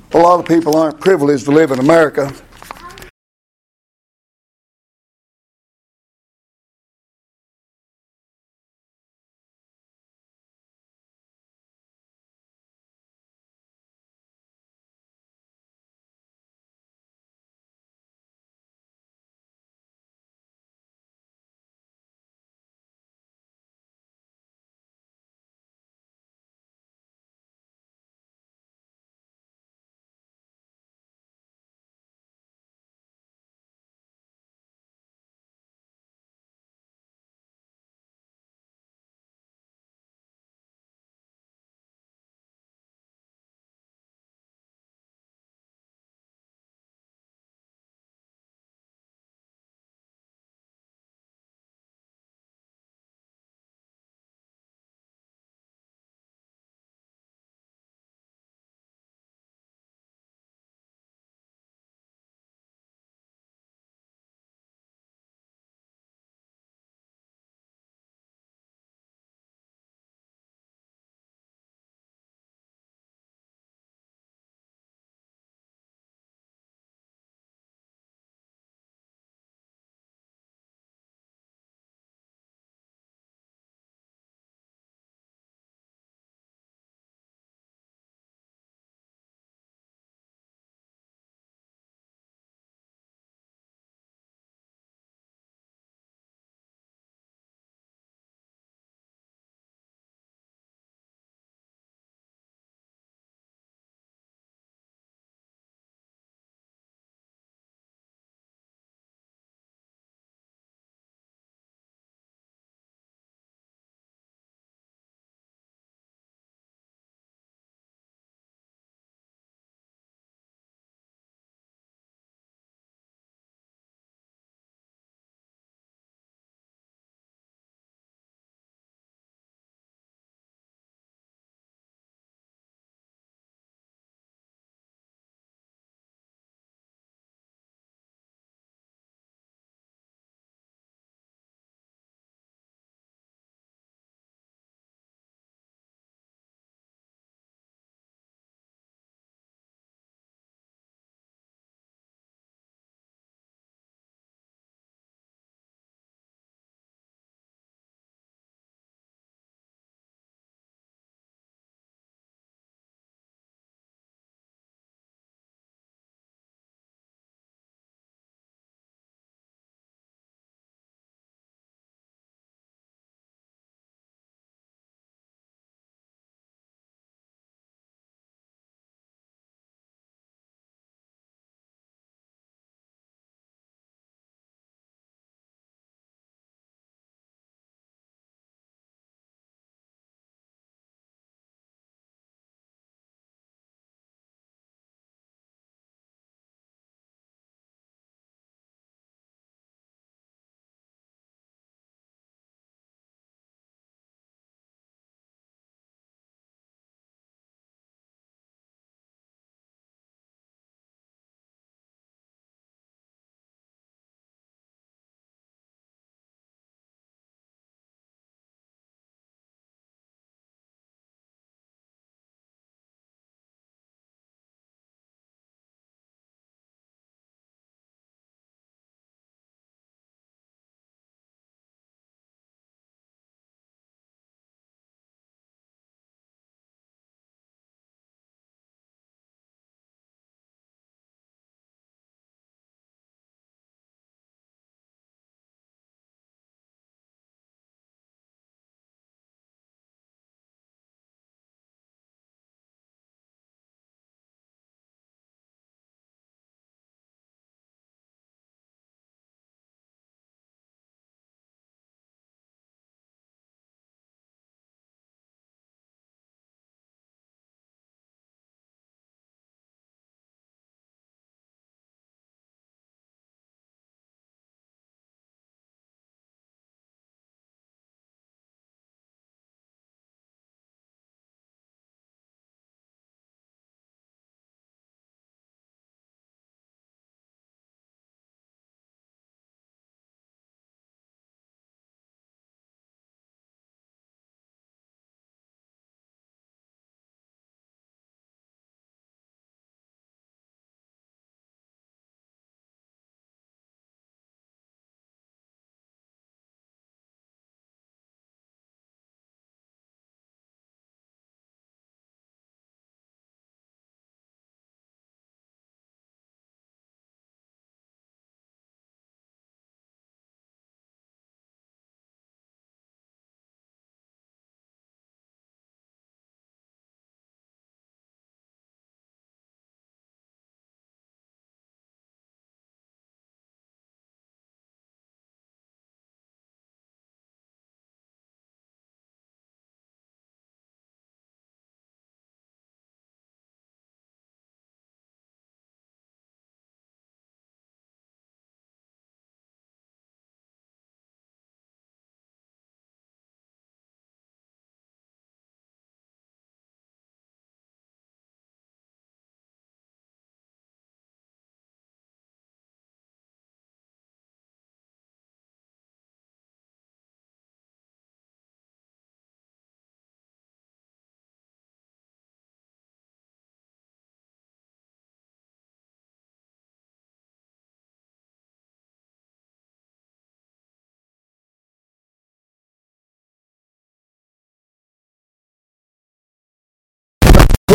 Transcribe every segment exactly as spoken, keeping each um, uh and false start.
A lot of people aren't privileged to live in America.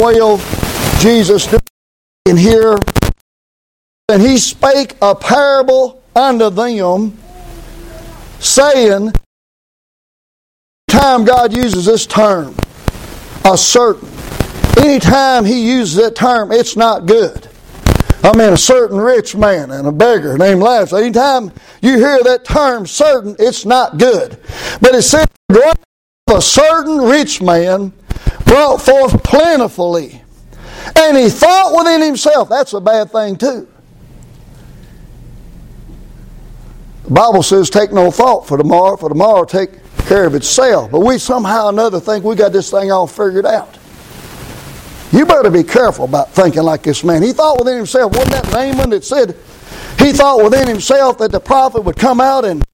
twelve, Jesus stood in here, and he spake a parable unto them, saying, anytime God uses this term, a certain, anytime he uses that term, it's not good. I mean, a certain rich man and a beggar named Lazarus. Anytime you hear that term certain, it's not good. But it says, a certain rich man brought forth plentifully. And he thought within himself. That's a bad thing too. The Bible says, take no thought for tomorrow, for tomorrow will take care of itself. But we somehow or another think we got this thing all figured out. You better be careful about thinking like this man. He thought within himself, wasn't that Naaman that said, he thought within himself that the prophet would come out and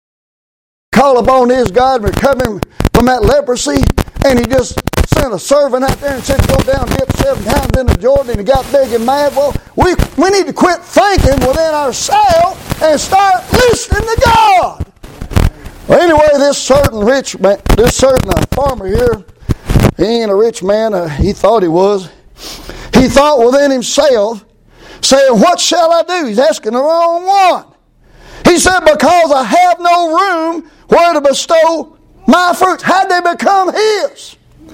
call upon his God and recover him from that leprosy, and he just sent a servant out there and said, go down dip seven times in the Jordan, and he got big and mad. Well, we, we need to quit thinking within ourselves and start listening to God. Well, anyway, this certain rich man, this certain uh, farmer here, he ain't a rich man, uh, he thought he was. He thought within himself, saying, what shall I do? He's asking the wrong one. He said, because I have no room where to bestow my fruits. How'd they become his?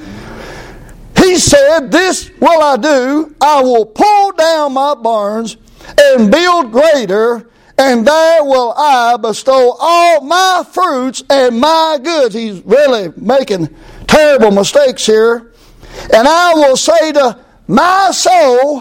He said, this will I do. I will pull down my barns and build greater, and there will I bestow all my fruits and my goods. He's really making terrible mistakes here. And I will say to my soul,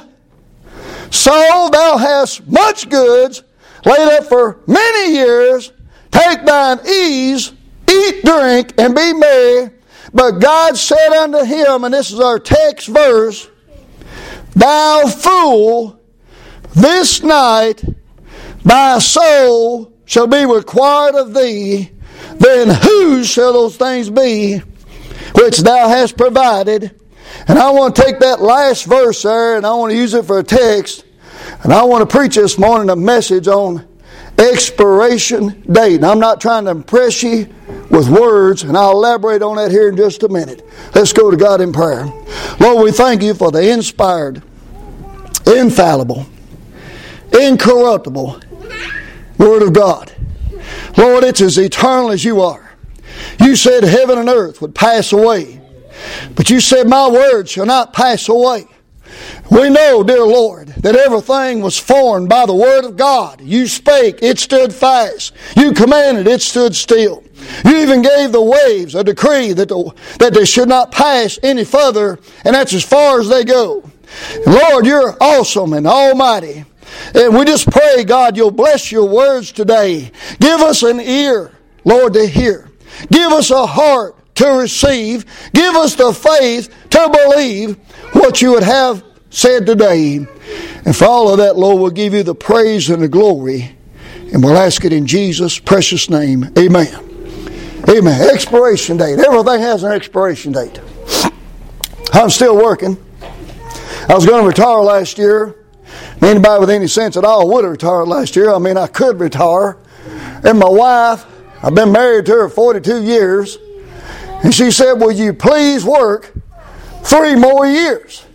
soul, thou hast much goods laid up for many years. Take thine ease, eat, drink, and be merry. But God said unto him, and this is our text verse, thou fool, this night thy soul shall be required of thee. Then whose shall those things be which thou hast provided? And I want to take that last verse there, and I want to use it for a text. And I want to preach this morning a message on expiration date. And I'm not trying to impress you with words, and I'll elaborate on that here in just a minute. Let's go to God in prayer. Lord, we thank you for the inspired, infallible, incorruptible Word of God. Lord, it's as eternal as you are. You said heaven and earth would pass away, but you said my word shall not pass away. We know, dear Lord, that everything was formed by the Word of God. You spake, it stood fast. You commanded, it stood still. You even gave the waves a decree that, the, that they should not pass any further, and that's as far as they go. Lord, you're awesome and almighty. And we just pray, God, you'll bless your words today. Give us an ear, Lord, to hear. Give us a heart to receive. Give us the faith to believe what you would have said today. And for all of that, Lord, we'll give you the praise and the glory. And we'll ask it in Jesus' precious name. Amen. Amen. Expiration date. Everything has an expiration date. I'm still working. I was going to retire last year. Anybody with any sense at all would have retired last year. I mean, I could retire. And my wife, I've been married to her forty-two years. And she said, will you please work three more years?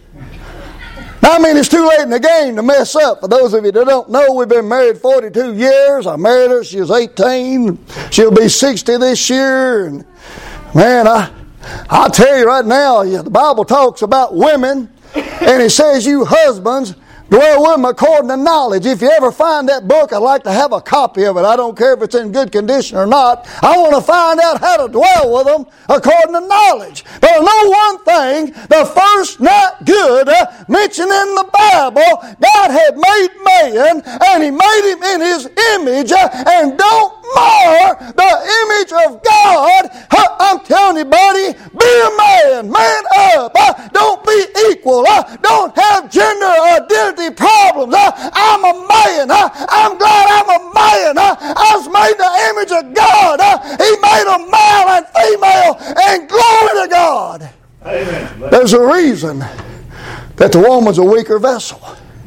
Now, I mean, it's too late in the game to mess up. For those of you that don't know, we've been married forty-two years. I married her. She was eighteen. She'll be sixty this year. And man, I, I'll tell you right now, the Bible talks about women. And it says, you husbands, dwell with them according to knowledge. If you ever find that book, I'd like to have a copy of it. I don't care if it's in good condition or not. I want to find out how to dwell with them according to knowledge. But I know one thing, the first not good uh, mentioned in the Bible, God had made man, and He made him in His image, uh, and don't mar the image of God. Uh, I'm telling you, buddy, be a man, man up. Uh, don't be equal. Uh, don't have gender identity problems. Uh, I'm a man. Uh, I'm glad I'm a man. Uh, I was made in the image of God. Uh, he made a male and female, and glory to God. Amen. There's a reason that the woman's a weaker vessel.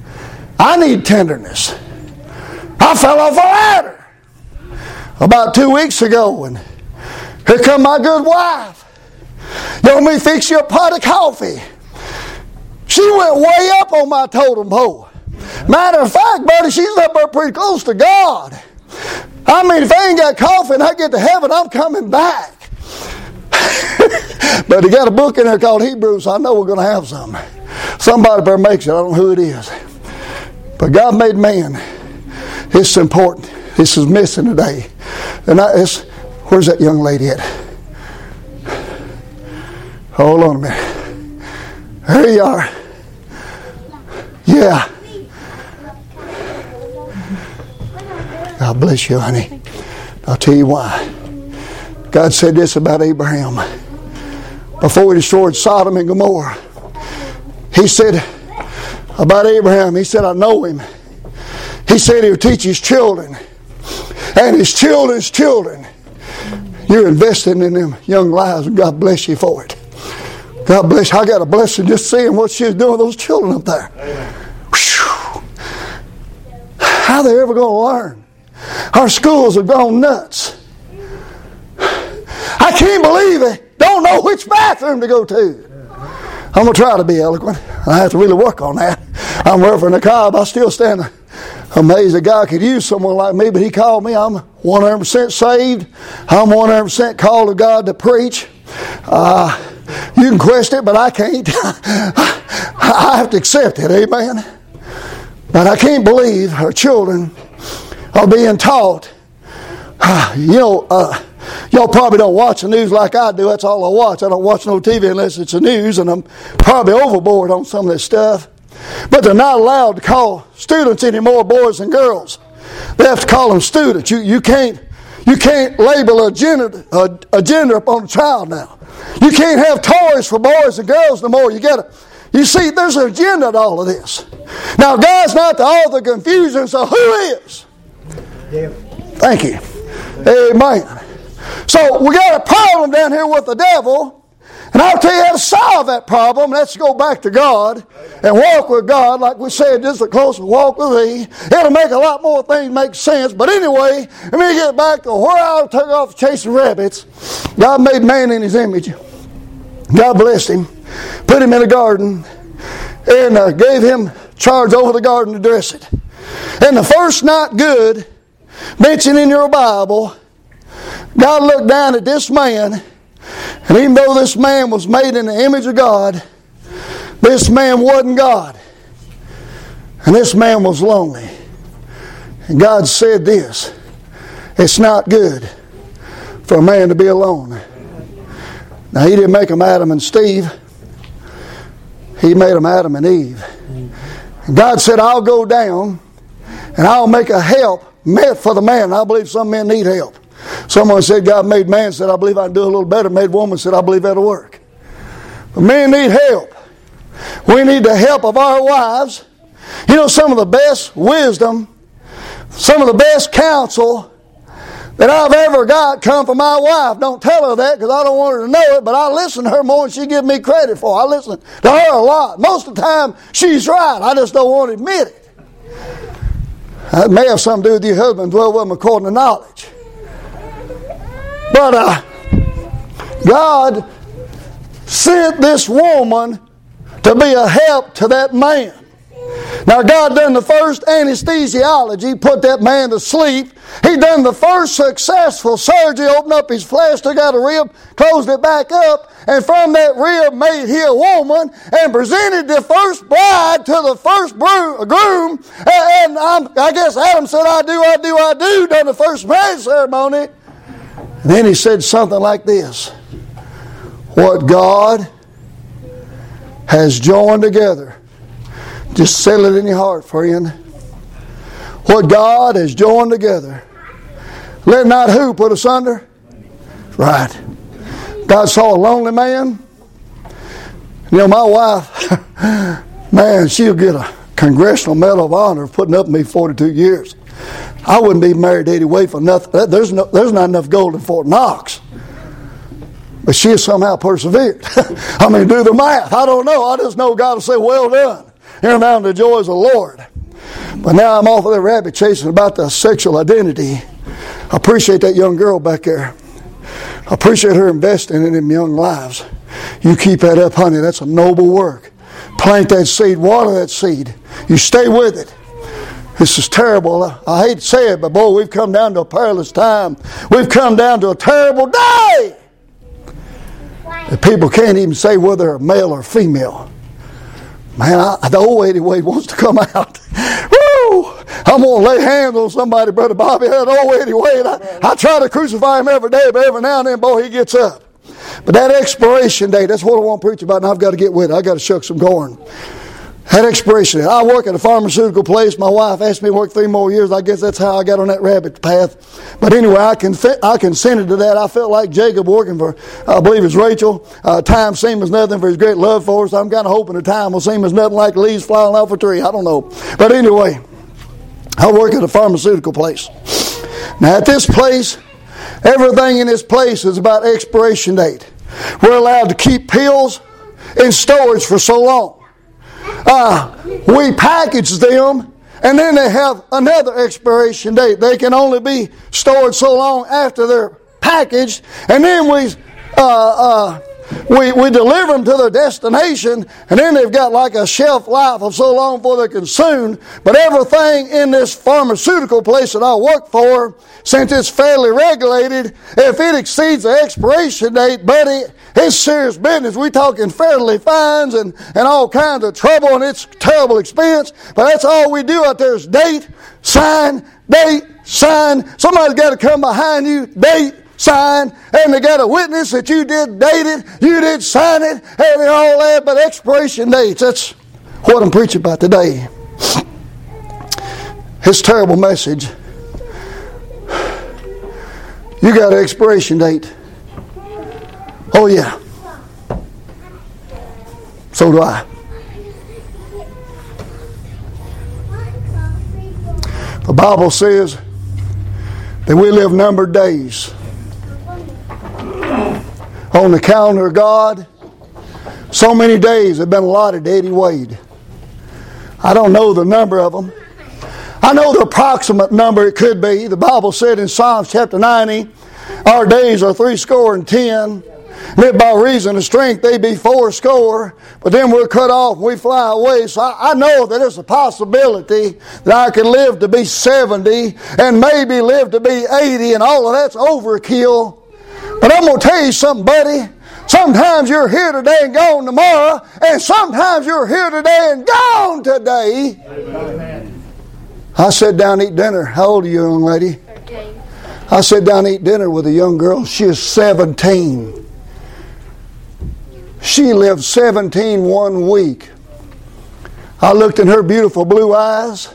I need tenderness. I fell off a ladder about two weeks ago, and here come my good wife. You want me to fix you a pot of coffee? She went way up on my totem pole. Matter of fact, buddy, she's up there pretty close to God. I mean, if I ain't got coffee and I get to heaven, I'm coming back. But he got a book in there called Hebrews, so I know we're going to have some. Somebody better makes it. I don't know who it is. But God made man. It's important. This is missing today. And I, it's, where's that young lady at? Hold on a minute. There you are. Yeah. God bless you, honey. I'll tell you why. God said this about Abraham. Before he destroyed Sodom and Gomorrah, he said about Abraham, he said, I know him. He said he'll teach his children and his children's children. You're investing in them young lives, and God bless you for it. God bless you. I got a blessing just seeing what she's doing with those children up there. Whew. How they ever going to learn? Our schools have gone nuts. I can't believe it. Don't know which bathroom to go to. I'm going to try to be eloquent. I have to really work on that. I'm Reverend Cobb. I still stand amazed that God could use someone like me, but he called me. I'm one hundred percent saved. I'm one hundred percent called to God to preach. Uh, you can question it, but I can't. I have to accept it. Amen. But I can't believe our children are being taught. You know, uh, y'all probably don't watch the news like I do. That's all I watch. I don't watch no T V unless it's the news, and I'm probably overboard on some of this stuff. But they're not allowed to call students anymore boys and girls. They have to call them students. You you can't you can't label a gender a, a gender upon a child now. You can't have toys for boys and girls no more. You got to. You see, there's an agenda to all of this. Now, God's not the author of confusion, so who is? Thank you. Amen. So we got a problem down here with the devil. And I'll tell you how to solve that problem. That's to go back to God and walk with God. Like we said, just a closer walk with Thee. It'll make a lot more things make sense. But anyway, let me get back to where I took off chasing rabbits. God made man in His image. God blessed him. Put him in a garden. And uh, gave him charge over the garden to dress it. And the first not good mentioned in your Bible, God looked down at this man. And even though this man was made in the image of God, this man wasn't God. And this man was lonely. And God said this, it's not good for a man to be alone. Now, He didn't make them Adam and Steve. He made them Adam and Eve. And God said, I'll go down and I'll make a help met for the man. I believe some men need help. Someone said God made man, said I believe I can do a little better. Made woman, said I believe that'll work. But men need help. We need the help of our wives. You know, some of the best wisdom, some of the best counsel that I've ever got come from my wife. Don't tell her that because I don't want her to know it, but I listen to her more than she gives me credit for. I listen to her a lot. Most of the time, she's right. I just don't want to admit it. That may have something to do with your husband. Dwell with him according to knowledge. But uh, God sent this woman to be a help to that man. Now, God done the first anesthesiology, put that man to sleep. He done the first successful surgery, opened up his flesh, took out a rib, closed it back up, and from that rib made he a woman and presented the first bride to the first groom. And, and I'm, I guess Adam said, I do, I do, I do, done the first marriage ceremony. And then he said something like this. What God has joined together. Just settle it in your heart, friend. What God has joined together. Let not who put asunder? Right. God saw a lonely man. You know, my wife, man, she'll get a Congressional Medal of Honor for putting up with me forty-two years. I wouldn't be married to Eddie Way for nothing. There's no, there's not enough gold in Fort Knox. But she has somehow persevered. I mean, do the math. I don't know. I just know God will say, well done. Enter now into the joys of the Lord. But now I'm off of that rabbit chasing about the sexual identity. I appreciate that young girl back there. I appreciate her investing in them young lives. You keep that up, honey. That's a noble work. Plant that seed, water that seed. You stay with it. This is terrible. I, I hate to say it, but boy, we've come down to a perilous time. We've come down to a terrible day. The people can't even say whether they're male or female. Man, I, the old eighty-weight wants to come out. Woo! I'm going to lay hands on somebody, Brother Bobby. That old eighty-weight, I, I try to crucify him every day, but every now and then, boy, he gets up. But that expiration date, that's what I want to preach about, and I've got to get with it. I've got to shuck some corn. That expiration date. I work at a pharmaceutical place. My wife asked me to work three more years. I guess that's how I got on that rabbit path. But anyway, I, conf- I consented to that. I felt like Jacob working for, I believe it's Rachel. Uh, time seemed as nothing for his great love for us. I'm kind of hoping the time will seem as nothing like leaves flying off a tree. I don't know. But anyway, I work at a pharmaceutical place. Now at this place, everything in this place is about expiration date. We're allowed to keep pills in storage for so long. Uh, we package them, and then they have another expiration date. They can only be stored so long after they're packaged, and then we uh, uh, we we deliver them to their destination, and then they've got like a shelf life of so long before they're consumed. But everything in this pharmaceutical place that I work for, since it's fairly regulated, if it exceeds the expiration date, buddy, it's serious business. We're talking federally fines and, and all kinds of trouble, and it's terrible expense. But that's all we do out there is date, sign, date, sign. Somebody's got to come behind you, date, sign, and they got a witness that you did date it, you did sign it, and all that. But expiration dates, that's what I'm preaching about today. It's a terrible message. You got an expiration date. Oh yeah. So do I. The Bible says that we live numbered days. On the calendar of God, so many days have been allotted to Eddie Wade. I don't know the number of them. I know the approximate number it could be. The Bible said in Psalms chapter ninety, our days are three score and ten. Live by reason of strength, they be four score. But then we're cut off and we fly away. So I, I know that there's a possibility that I could live to be seventy and maybe live to be eighty, and all of that's overkill. But I'm going to tell you something, buddy. Sometimes you're here today and gone tomorrow, and sometimes you're here today and gone today. Amen. I sat down to eat dinner. How old are you, young lady? thirteen. I sat down to eat dinner with a young girl. She is seventeen. She lived seventeen one week. I looked in her beautiful blue eyes.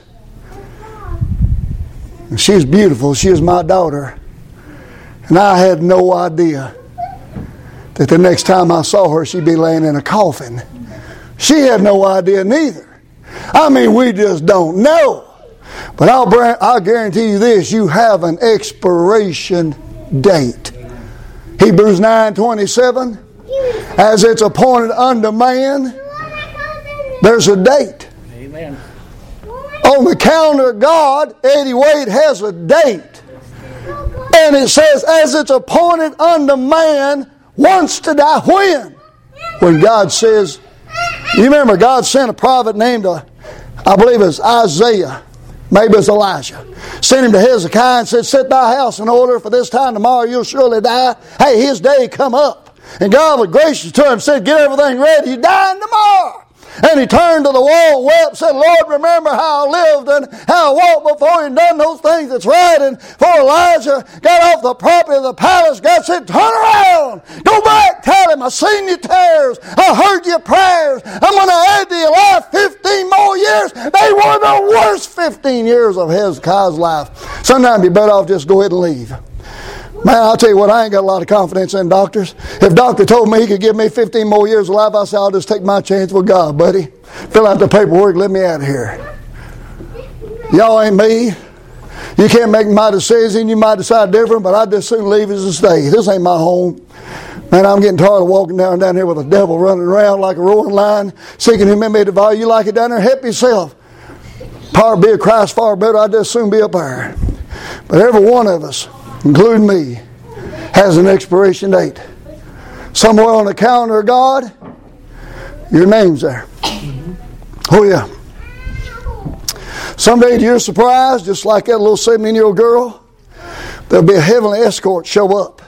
She's beautiful. She is my daughter. And I had no idea that the next time I saw her, she'd be laying in a coffin. She had no idea neither. I mean, we just don't know. But I'll, I'll guarantee you this, you have an expiration date. Hebrews nine twenty-seven, as it's appointed unto man, there's a date. Amen. On the calendar of God, Eddie Wade has a date. And it says, as it's appointed unto man once to die. When? When God says, you remember God sent a prophet named, uh, I believe it's Isaiah, maybe it's Elijah. Sent him to Hezekiah and said, set thy house in order, for this time tomorrow you'll surely die. Hey, his day come up. And God was gracious to him and said, get everything ready, you're dying tomorrow. And he turned to the wall and wept and said, Lord, remember how I lived and how I walked before you and done those things that's right. And for Elijah got off the property of the palace, God said, turn around. Go back, tell him, I seen your tears. I heard your prayers. I'm going to add to your life fifteen more years. They were the worst fifteen years of Hezekiah's life. Sometimes you better off just go ahead and leave. Man, I'll tell you what, I ain't got a lot of confidence in doctors. If doctor told me he could give me fifteen more years of life, I say, I'll just take my chance with God, buddy. Fill out the paperwork, let me out of here. Y'all ain't me. You can't make my decision. You might decide different, but I'd just soon leave as a stay. This ain't my home. Man, I'm getting tired of walking down down here with a devil running around like a roaring lion, seeking him in me to devour. You like it down there? Help yourself. Power be of Christ far better. I'd just soon be up there. But every one of us, including me, has an expiration date. Somewhere on the calendar of God, Your name's there. Oh, yeah. Someday to your surprise, just like that little seventeen-year-old girl, there'll be a heavenly escort show up.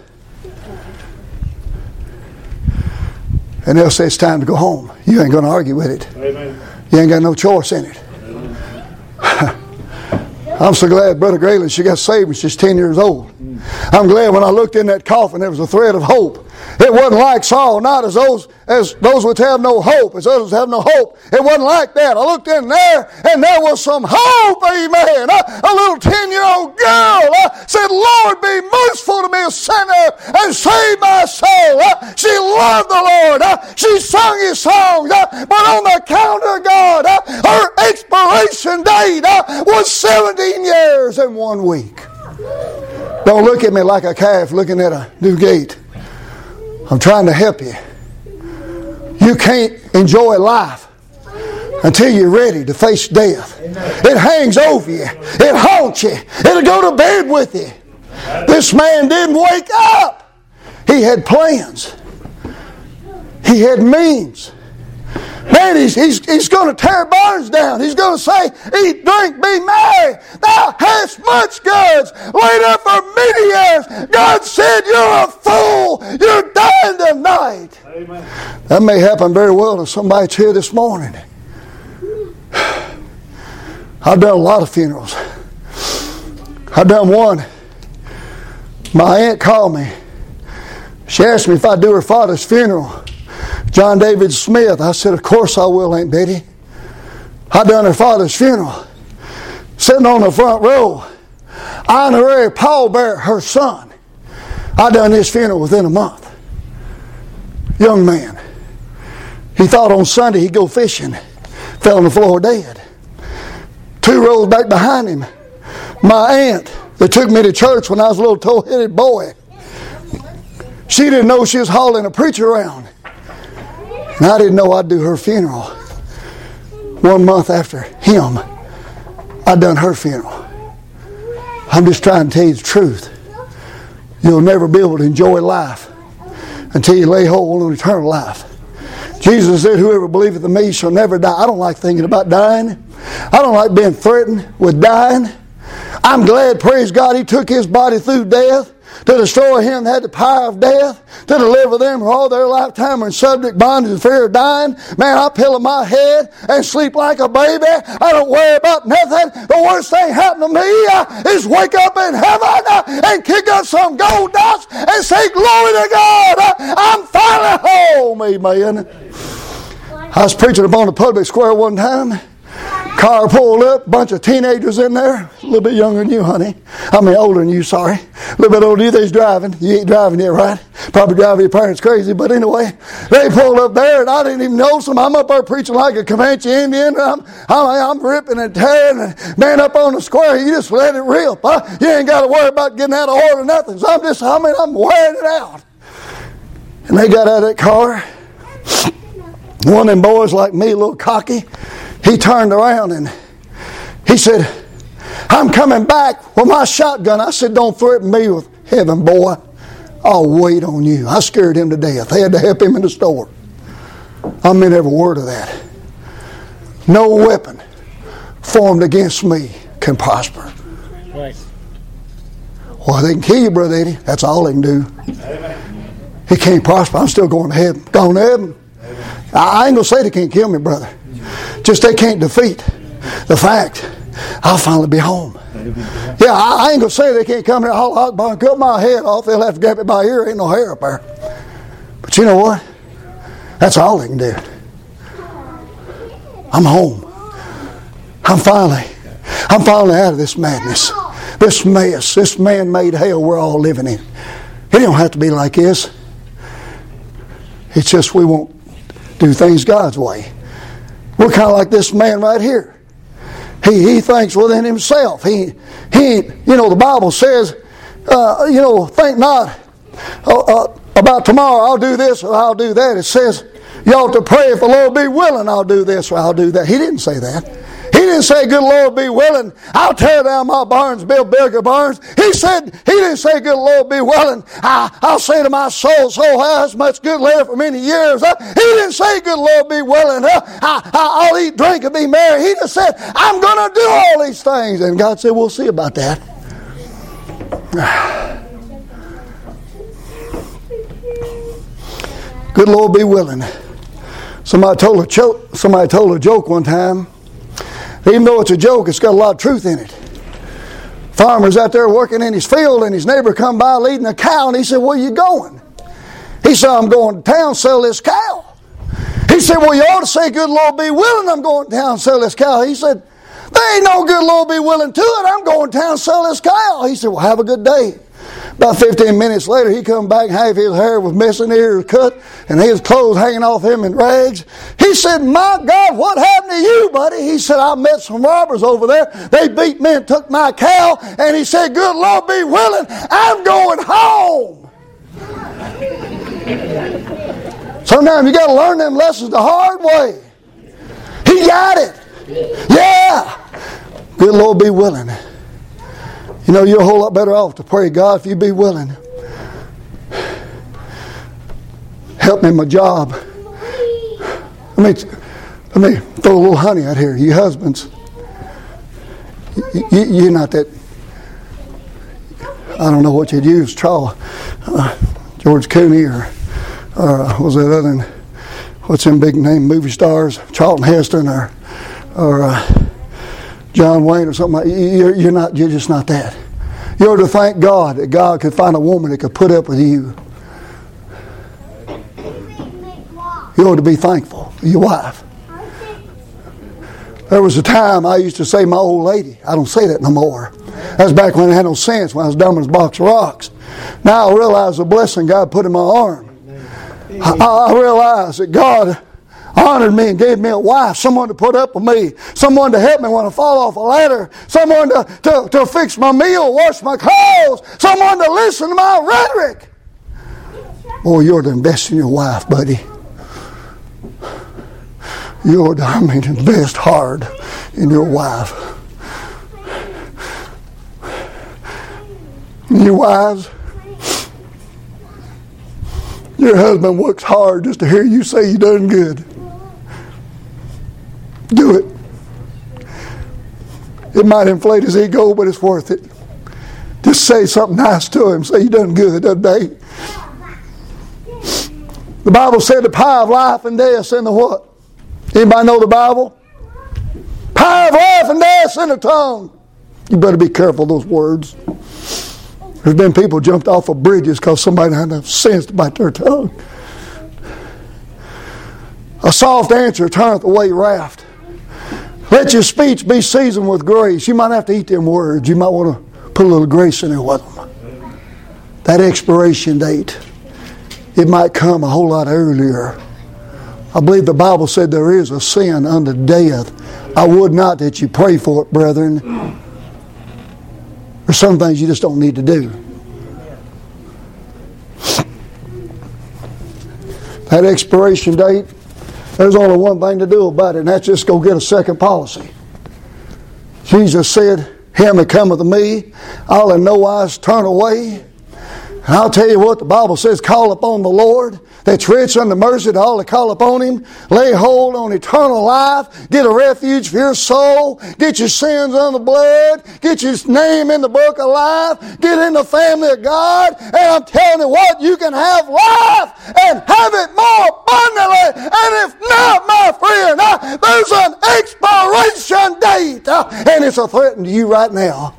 And they'll say it's time to go home. You ain't going to argue with it. Amen. You ain't got no choice in it. I'm so glad Brother Graylin, she got saved when she's ten years old. I'm glad when I looked in that coffin there was a thread of hope. It wasn't like Saul, not as those as those which have no hope, as others have no hope. It wasn't like that. I looked in there and there was some hope, amen. A, a little ten-year-old girl uh, said, Lord, be merciful to me, a sinner, and save my soul. Uh, she loved the Lord. Uh, she sung his songs. Uh, but on the counter, God, uh, her expiration date uh, was seventeen years and one week. Don't look at me like a calf looking at a new gate. I'm trying to help you. You can't enjoy life until you're ready to face death. It hangs over you. It haunts you. It'll go to bed with you. This man didn't wake up. He had plans. He had means. Man, he's, he's, he's going to tear barns down. He's going to say, eat, drink, be merry. Thou hast much goods laid up for many years. God said, you're a fool. You're dying tonight. Amen. That may happen very well to somebody that's here this morning. I've done a lot of funerals. I've done one. My aunt called me. She asked me if I'd do her father's funeral. John David Smith. I said, of course I will, Aunt Betty. I done her father's funeral. Sitting on the front row, Honorary pallbearer, her son. I done his funeral within a month. Young man. He thought on Sunday he'd go fishing. Fell on the floor dead. Two rows back behind him, my aunt that took me to church when I was a little tow-headed boy. She didn't know she was hauling a preacher around. And I didn't know I'd do her funeral. One month after him, I'd done her funeral. I'm just trying to tell you the truth. You'll never be able to enjoy life until you lay hold on eternal life. Jesus said, whoever believeth in me shall never die. I don't like thinking about dying. I don't like being threatened with dying. I'm glad, praise God, he took his body through death to destroy him that had the power of death, to deliver them who all their lifetime are in subject bondage and fear of dying. Man, I pillow my head and sleep like a baby. I don't worry about nothing. The worst thing happened to me uh, is wake up in heaven uh, and kick up some gold dust and say, glory to God, uh, I'm finally home, amen. I was preaching upon the public square one time. Car pulled up, bunch of teenagers in there, a little bit younger than you, honey. I mean, older than you, sorry. A little bit older than you, they's driving. You ain't driving yet, right? Probably driving your parents crazy, but anyway. They pulled up there, and I didn't even notice them. I'm up there preaching like a Comanche Indian. I'm, I'm, I'm ripping and tearing, and man, up on the square, you just let it rip. Huh? You ain't got to worry about getting out of order or nothing. So I'm just, I mean, I'm wearing it out. And they got out of that car. One of them boys like me, a little cocky, he turned around and he said, I'm coming back with my shotgun. I said, don't threaten me with heaven, boy. I'll wait on you. I scared him to death. They had to help him in the store. I meant every word of that. No weapon formed against me can prosper. Right. Well, they can kill you, Brother Eddie. That's all they can do. Amen. He can't prosper. I'm still going to heaven. Going to heaven. Amen. I ain't going to say they can't kill me, brother. Just they can't defeat the fact I'll finally be home. Yeah, I ain't going to say they can't come here. I'll, I'll, I'll cut my head off. They'll have to grab it by ear. Ain't no hair up there. But you know what? That's all they can do. I'm home. I'm finally, I'm finally out of this madness, this mess, this man-made hell we're all living in. It don't have to be like this. It's just we won't do things God's way. We're kind of like this man right here. He he thinks within himself. He he you know the Bible says, uh, you know, think not uh, uh, about tomorrow. I'll do this or I'll do that. It says you ought to pray if the Lord be willing. I'll do this or I'll do that. He didn't say that. He didn't say, good Lord, be willing, I'll tear down my barns, build bigger barns. He said, he didn't say, good Lord, be willing, I, I'll say to my soul, soul has much good left for many years. Uh, he didn't say, good Lord, be willing, uh, I, I, I'll eat, drink, and be merry. He just said, I'm going to do all these things. And God said, we'll see about that. Good Lord, be willing. Somebody told a joke, somebody told a joke one time. Even though it's a joke, it's got a lot of truth in it. Farmer's out there working in his field, and his neighbor come by leading a cow, and he said, where you going? He said, I'm going to town to sell this cow. He said, well, you ought to say, good Lord, be willing, I'm going to town to sell this cow. He said, there ain't no good Lord, be willing to it. I'm going to town to sell this cow. He said, well, have a good day. About fifteen minutes later, he come back, half his hair was missing, ears cut, and his clothes hanging off him in rags. He said, my God, what happened to you, buddy? He said, I met some robbers over there. They beat me and took my cow. And he said, good Lord, be willing, I'm going home. Sometimes you got to learn them lessons the hard way. He got it. Yeah. Good Lord, be willing. You know, you're a whole lot better off to pray, God, if you be willing. Help me in my job. Let me, let me throw a little honey out here. You husbands, you, you, you're not that, I don't know what you'd use, Charles, uh, George Clooney, or, or uh, what was that other one? What's them big name movie stars? Charlton Heston, or, or uh, John Wayne, or something like that. You're, you're not. You're just not that. You ought to thank God that God could find a woman that could put up with you. You ought to be thankful for your wife. There was a time I used to say my old lady. I don't say that no more. That's back when I had no sense, when I was dumb as a box of rocks. Now I realize the blessing God put in my arm. I, I realize that God honored me and gave me a wife, someone to put up with me, someone to help me when I fall off a ladder, someone to, to, to fix my meal, wash my clothes, someone to listen to my rhetoric. Boy, you ought to invest in your wife, buddy. You ought to, I mean, invest hard in your wife. You wives, your husband works hard just to hear you say you done good. Do it. It might inflate his ego, but it's worth it. Just say something nice to him. Say you done good that day. The Bible said the power of life and death in the what? Anybody know the Bible? Power of life and death in the tongue. You better be careful of those words. There's been people jumped off of bridges because somebody had enough sense to bite their tongue. A soft answer turneth away wrath. Let your speech be seasoned with grace. You might have to eat them words. You might want to put a little grace in there with them. That expiration date, it might come a whole lot earlier. I believe the Bible said there is a sin unto death. I would not that you pray for it, brethren. There's some things you just don't need to do. That expiration date, there's only one thing to do about it, and that's just go get a second policy. Jesus said, him that cometh to me, I'll in no wise turn away. And I'll tell you what, the Bible says, call upon the Lord, that's rich unto mercy to all that call upon him. Lay hold on eternal life. Get a refuge for your soul. Get your sins under the blood. Get your name in the book of life. Get in the family of God. And I'm telling you what, you can have life and have it more abundantly. And if not, my friend, uh, there's an expiration date. Uh, and it's a threat to you right now.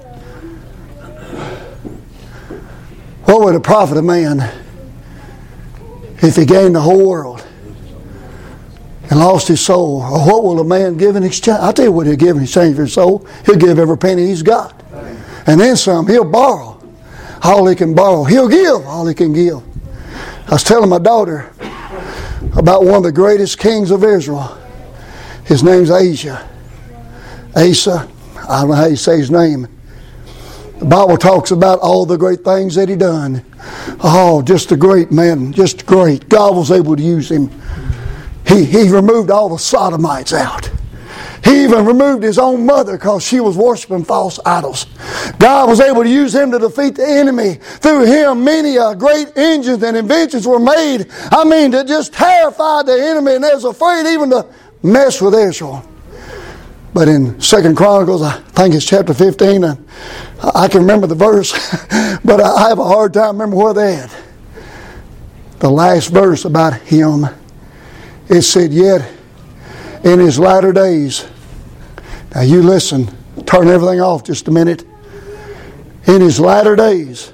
What would it profit a man if he gained the whole world and lost his soul? Or what will a man give in exchange? I'll tell you what he'll give in exchange for his soul. He'll give every penny he's got. And then some. He'll borrow all he can borrow. He'll give all he can give. I was telling my daughter about one of the greatest kings of Israel. His name's Asa. Asa. I don't know how you say his name. The Bible talks about all the great things that he done. Oh, just a great man, just great. God was able to use him. He, he removed all the sodomites out. He even removed his own mother because she was worshiping false idols. God was able to use him to defeat the enemy. Through him, many uh, great engines and inventions were made. I mean, that just terrified the enemy, and they was afraid even to mess with Israel. But in Second Chronicles, I think it's chapter fifteen, and I can remember the verse, but I have a hard time remembering where they're at. The last verse about him, it said, yet in his latter days. Now you listen, turn everything off just a minute. In his latter days,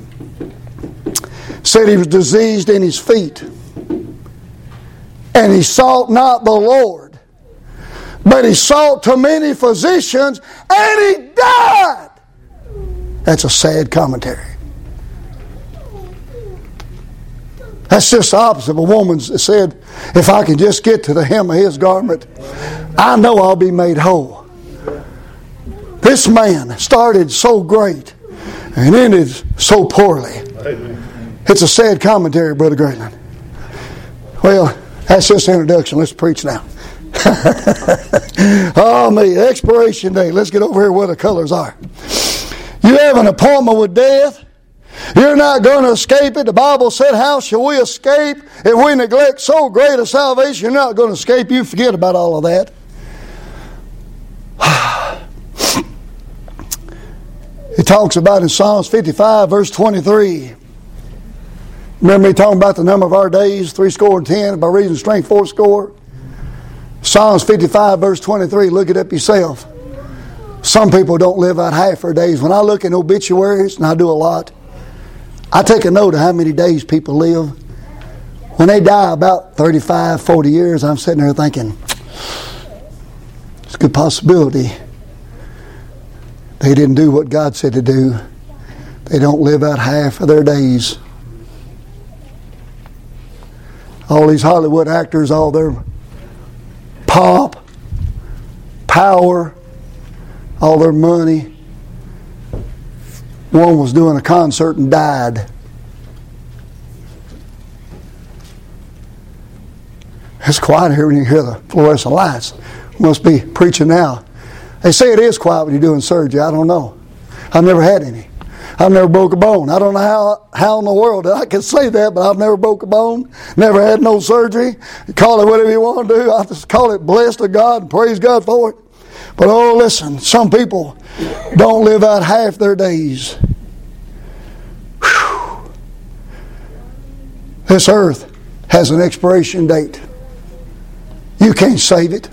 said he was diseased in his feet. And he sought not the Lord, but he sought to many physicians, and he died. That's a sad commentary. That's just the opposite of a woman that said, if I can just get to the hem of his garment, I know I'll be made whole. This man started so great and ended so poorly. It's a sad commentary, Brother Greatland. Well, that's just an introduction. Let's preach now. Oh, me, expiration day. Let's get over here where the colors are. You have an appointment with death. You're not going to escape it. The Bible said, how shall we escape if we neglect so great a salvation? You're not going to escape. You forget about all of that. It talks about in Psalms fifty-five, verse twenty-three. Remember me talking about the number of our days, three score and ten, by reason of strength, four score? Psalms fifty-five, verse twenty-three, look it up yourself. Some people don't live out half their days. When I look in obituaries, and I do a lot, I take a note of how many days people live. When they die about thirty-five, forty years, I'm sitting there thinking, it's a good possibility they didn't do what God said to do. They don't live out half of their days. All these Hollywood actors, all their pomp, power, all their money. One was doing a concert and died. It's quiet here when you hear the fluorescent lights. Must be preaching now. They say it is quiet when you're doing surgery. I don't know. I've never had any. I've never broke a bone. I don't know how, how in the world I can say that, but I've never broke a bone. Never had no surgery. Call it whatever you want to do. I just call it blessed of God and praise God for it. But oh, listen, some people don't live out half their days. Whew. This earth has an expiration date. You can't save it.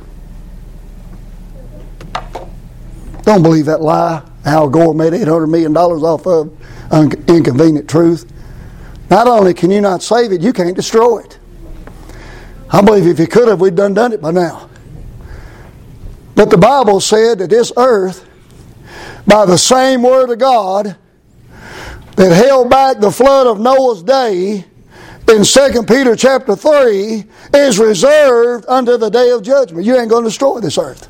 Don't believe that lie Al Gore made eight hundred million dollars off of. Inconvenient truth. Not only can you not save it, you can't destroy it. I believe if you could have, we'd done done it by now. But the Bible said that this earth, by the same word of God that held back the flood of Noah's day in Second Peter chapter three, is reserved unto the day of judgment. You ain't going to destroy this earth.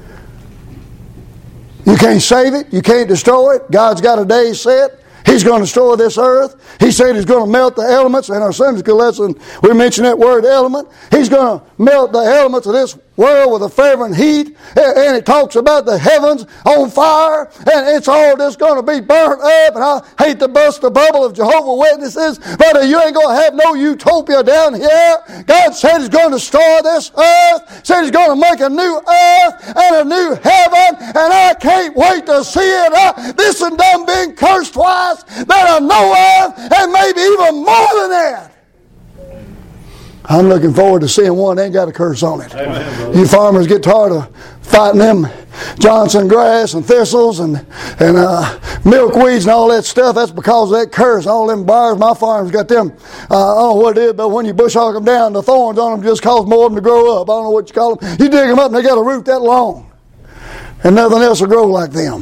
You can't save it. You can't destroy it. God's got a day set. He's going to destroy this earth. He said He's going to melt the elements. In our Sunday school lesson, we mentioned that word element. He's going to melt the elements of this world with a fervent heat. And it talks about the heavens on fire. And it's all just going to be burnt up. And I hate to bust the bubble of Jehovah's Witnesses, but you ain't going to have no utopia down here. God said He's going to destroy this earth. Said He's going to make a new earth and a new heaven. And I can't wait to see it. Uh, this and done been cursed twice that I know of, and maybe even more than that. I'm looking forward to seeing one that ain't got a curse on it. Amen, you farmers get tired of fighting them Johnson grass and thistles and, and uh, milkweeds and all that stuff. That's because of that curse. All them briars, my farm's got them, uh, I don't know what it is, but when you bush hog them down, the thorns on them just cause more of them to grow up. I don't know what you call them. You dig them up and they got a root that long. And nothing else will grow like them.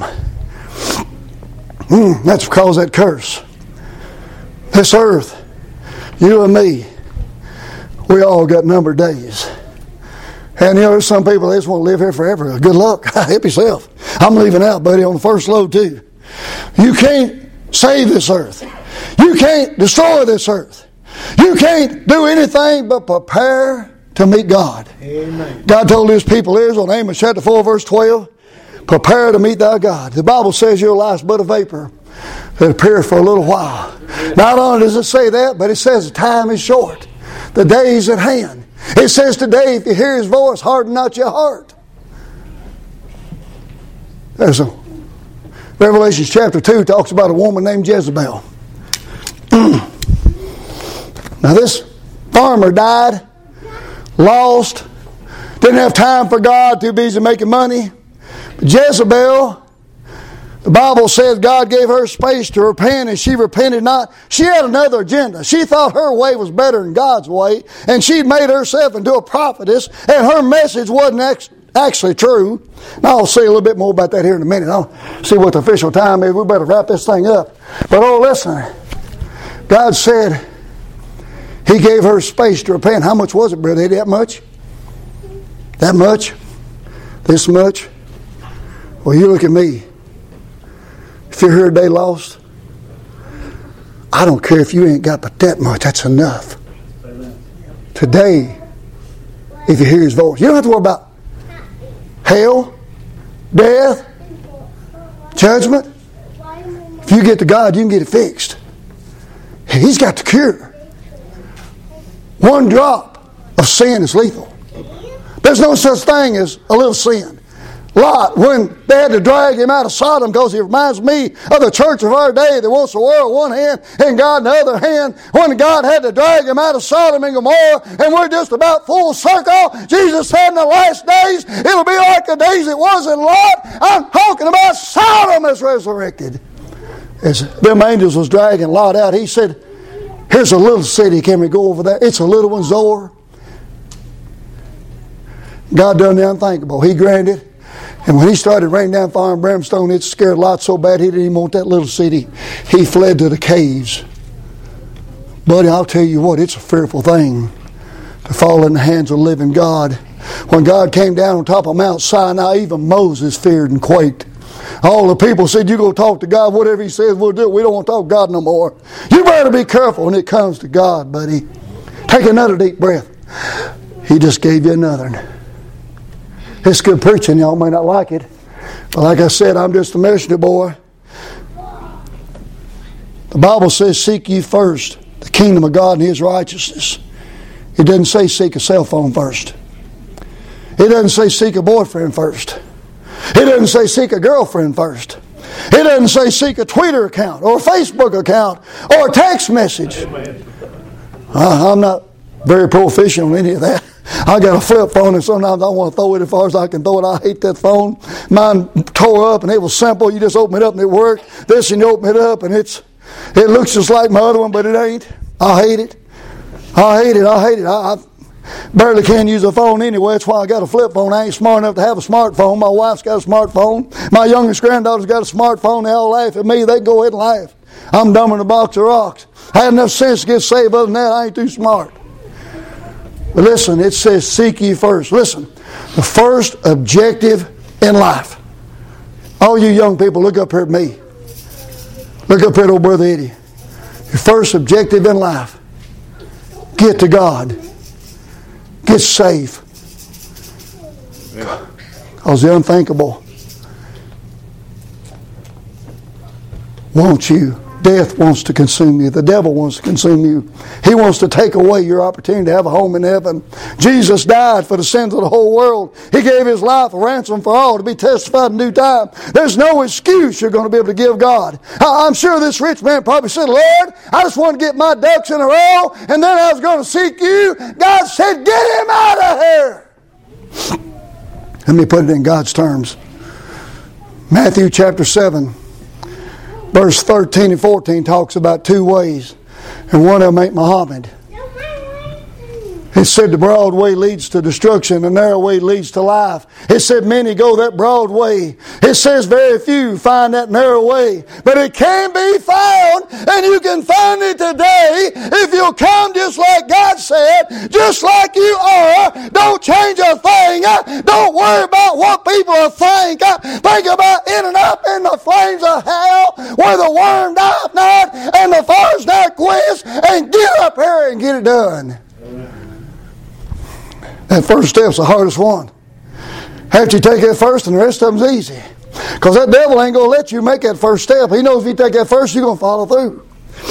Mm, that's because of that curse. This earth, you and me, we all got numbered days. And you know, there's some people, they just want to live here forever. Good luck. Help yourself. I'm leaving out, buddy, on the first load too. You can't save this earth. You can't destroy this earth. You can't do anything but prepare to meet God. Amen. God told His people Israel in Amos chapter four verse twelve, prepare to meet thy God. The Bible says your life's but a vapor that appears for a little while. Not only does it say that, but it says the time is short. The day is at hand. It says today, if you hear His voice, harden not your heart. There's a Revelation chapter two talks about a woman named Jezebel. Now this farmer died, lost, didn't have time for God, too busy making money. But Jezebel, the Bible says God gave her space to repent, and she repented not. She had another agenda. She thought her way was better than God's way, and she'd made herself into a prophetess, and her message wasn't actually true. Now I'll say a little bit more about that here in a minute. I'll see what the official time is. We better wrap this thing up. But oh, listen, God said He gave her space to repent. How much was it, Brother Eddie? That much? That much? This much? Well, you look at me. If you're here today lost, I don't care if you ain't got but that much. That's enough. Today, if you hear His voice, you don't have to worry about hell, death, judgment. If you get to God, you can get it fixed. He's got the cure. One drop of sin is lethal. There's no such thing as a little sin. Lot, when they had to drag him out of Sodom, because he reminds me of the church of our day that wants the world one hand and God in the other hand. When God had to drag him out of Sodom and Gomorrah, and we're just about full circle, Jesus said in the last days, it'll be like the days it was in Lot. I'm talking about Sodom is resurrected. As them angels was dragging Lot out, he said, here's a little city, can we go over there? It's a little one, Zoar. God done the unthinkable. He granted. And when He started raining down fire and brimstone, it scared Lot so bad he didn't even want that little city. He fled to the caves. Buddy, I'll tell you what, it's a fearful thing to fall in the hands of the living God. When God came down on top of Mount Sinai, even Moses feared and quaked. All the people said, you go talk to God, whatever He says, we'll do it. We don't want to talk to God no more. You better be careful when it comes to God, buddy. Take another deep breath. He just gave you another one. It's good preaching. Y'all may not like it. But like I said, I'm just a messenger boy. The Bible says, seek ye first the kingdom of God and His righteousness. It doesn't say seek a cell phone first. It doesn't say seek a boyfriend first. It doesn't say seek a girlfriend first. It doesn't say seek a Twitter account or a Facebook account or a text message. Uh, I'm not very proficient on any of that. I got a flip phone, and sometimes I want to throw it as far as I can throw it. I hate that phone. Mine tore up, and it was simple. You just open it up, and it worked. This, and you open it up, and it's it looks just like my other one, but it ain't. I hate it. I hate it. I hate it. I, I barely can use a phone anyway. That's why I got a flip phone. I ain't smart enough to have a smartphone. My wife's got a smartphone. My youngest granddaughter's got a smartphone. They all laugh at me. They go ahead and laugh. I'm dumber than a box of rocks. I had enough sense to get saved. Other than that, I ain't too smart. But listen, it says seek ye first. Listen, the first objective in life. All you young people, look up here at me. Look up here at old Brother Eddie. Your first objective in life. Get to God. Get safe. Because the unthinkable wants you. Death wants to consume you. The devil wants to consume you. He wants to take away your opportunity to have a home in heaven. Jesus died for the sins of the whole world. He gave His life a ransom for all to be testified in due time. There's no excuse you're going to be able to give God. I'm sure this rich man probably said, Lord, I just want to get my ducks in a row, and then I was going to seek you. God said, get him out of here. Let me put it in God's terms. Matthew chapter seven. Verse thirteen and fourteen talks about two ways, and one of them ain't Muhammad. It said the broad way leads to destruction, the narrow way leads to life. It said many go that broad way. It says very few find that narrow way. But it can be found, and you can find it today if you'll come just like God said, just like you are. Don't change a thing. Don't worry about what people will think. Think about ending up in the flames of hell where the worm dieth not and the fire's not quenched, and get up here and get it done. That first step's the hardest one. After you take that first, and the rest of them's easy. Because that devil ain't going to let you make that first step. He knows if you take that first, you're going to follow through.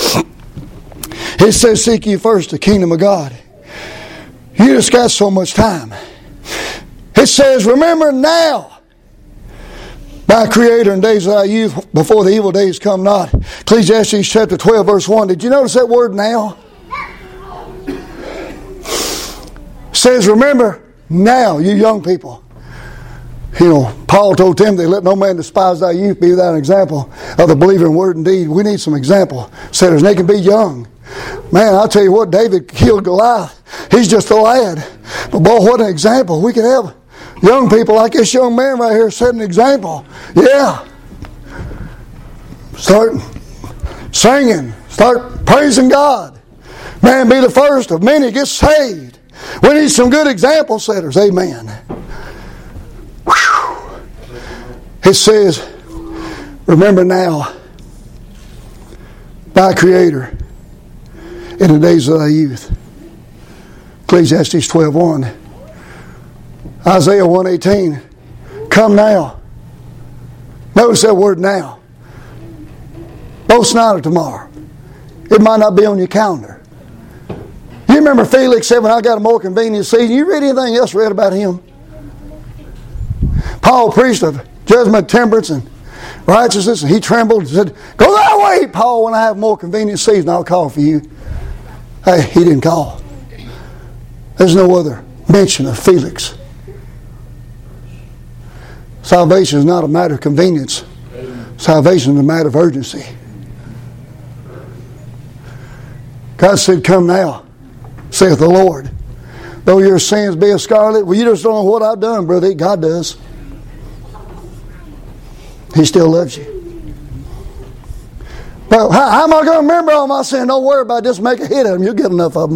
It says, seek ye first the kingdom of God. You just got so much time. It says, remember now, thy Creator in days of thy youth, before the evil days come not. Ecclesiastes chapter twelve, verse one. Did you notice that word now? It says, remember now, you young people. You know, Paul told Timothy, let no man despise thy youth, be without an example of the believer in word and deed. We need some example. Said, they can be young. Man, I'll tell you what, David killed Goliath. He's just a lad. But boy, what an example. We could have young people like this young man right here set an example. Yeah. Start singing. Start praising God. Man, be the first of many get saved. We need some good example setters. Amen. Whew. It says, remember now, thy Creator in the days of thy youth. Ecclesiastes twelve one. Isaiah one eighteen. Come now. Notice that word now. Both tonight or tomorrow. It might not be on your calendar. You remember Felix said, when I got a more convenient season. You read anything else read about him? Paul preached of judgment, temperance, and righteousness, and he trembled and said, go that way, Paul, when I have a more convenient season, I'll call for you. Hey, he didn't call. There's no other mention of Felix. Salvation is not a matter of convenience. Salvation is a matter of urgency. God said, come now, saith the Lord. Though your sins be as scarlet, well, you just don't know what I've done, brother. God does. He still loves you. But how, how am I going to remember all my sins? Don't worry about it. Just make a hit of them. You'll get enough of them.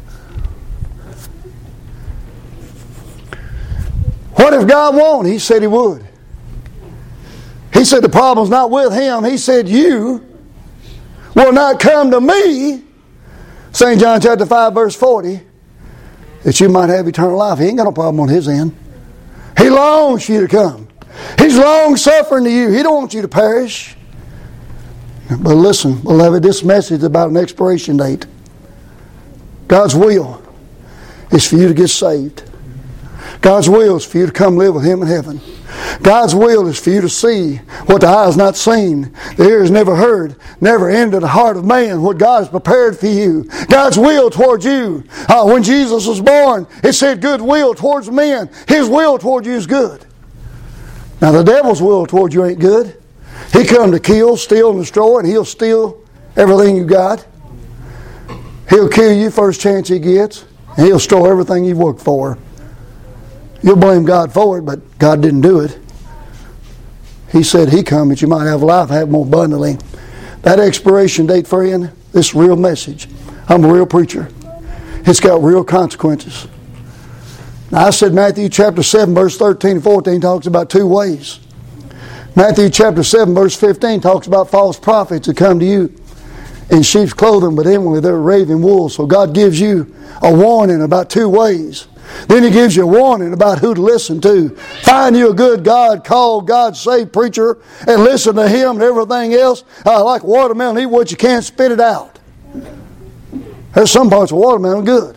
What if God won't? He said He would. He said the problem's not with Him. He said you will not come to me, Saint John chapter five verse forty, that you might have eternal life. He ain't got no problem on His end. He longs for you to come. He's long suffering to you. He don't want you to perish. But listen, beloved, this message is about an expiration date. God's will is for you to get saved. God's will is for you to come live with Him in heaven. God's will is for you to see what the eye has not seen, the ear has never heard, never entered the heart of man, what God has prepared for you. God's will towards you. Uh, when Jesus was born, it said good will towards men. His will towards you is good. Now the devil's will towards you ain't good. He come to kill, steal, and destroy, and he'll steal everything you got. He'll kill you first chance he gets, and he'll steal everything you've worked for. You'll blame God for it, but God didn't do it. He said He come that you might have life, have more abundantly. That expiration date, friend, this is a real message. I'm a real preacher. It's got real consequences. Now I said Matthew chapter seven, verse thirteen and fourteen talks about two ways. Matthew chapter seven, verse fifteen talks about false prophets that come to you in sheep's clothing, but inwardly they're raving wolves. So God gives you a warning about two ways. Then He gives you a warning about who to listen to. Find you a good God, called God saved preacher, and listen to him and everything else. Uh, like watermelon, eat what you can't, spit it out. There's some parts of watermelon good.